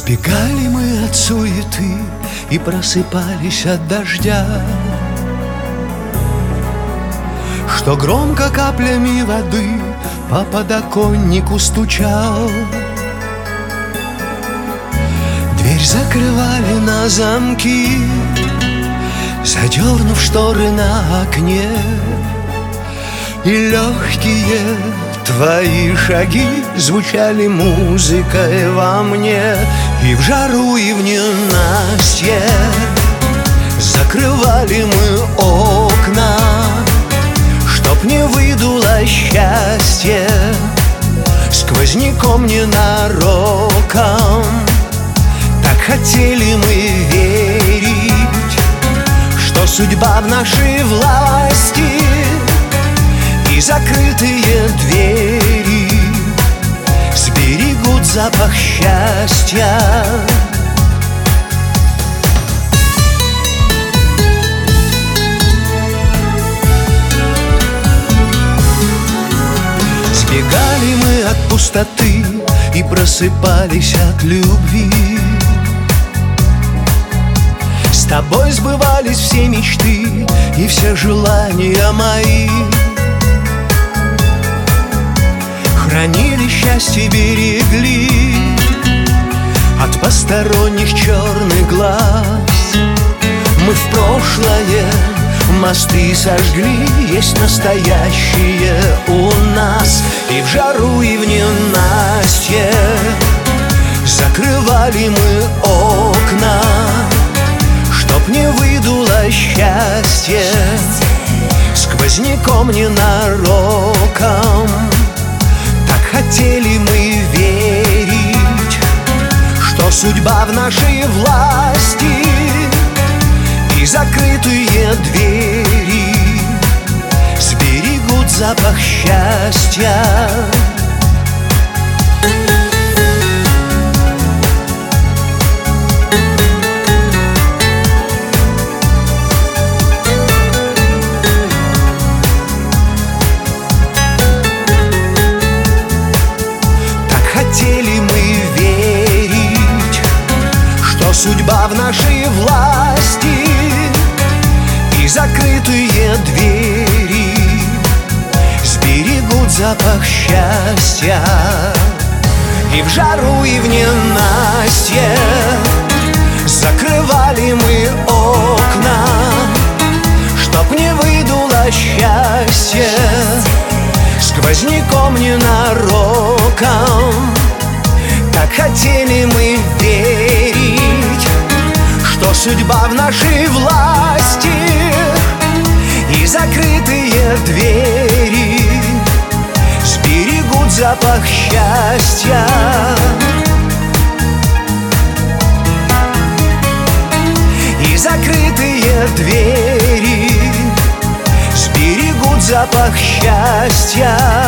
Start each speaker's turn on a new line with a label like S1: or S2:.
S1: Сбегали мы от суеты и просыпались от дождя, что громко каплями воды по подоконнику стучал. Дверь закрывали на замки, задернув шторы на окне, и легкие твои шаги звучали музыкой во мне. И в жару, и в ненастье закрывали мы окна, чтоб не выдуло счастье сквозняком ненароком. Так хотели мы верить, что судьба в нашей власти, и закрытые двери сберегут запах счастья. Сбегали мы от пустоты и просыпались от любви. С тобой сбывались все мечты и все желания мои. Хранили счастье, берегли от посторонних черных глаз. Мы в прошлое мосты сожгли, есть настоящее у нас. И в жару, и в ненастье закрывали мы окна, чтоб не выдуло счастье сквозняком ненароком. Хотели мы верить, что судьба в нашей власти, и закрытые двери сберегут запах счастья. Хотели мы верить, что судьба в нашей власти, и закрытые двери сберегут запах счастья. И в жару, и в ненастье закрывали мы окна, чтоб не выдуло счастье сквозняком ненароком. Так хотели мы верить, что судьба в нашей власти, и закрытые двери сберегут запах счастья. И закрытые двери сберегут запах счастья.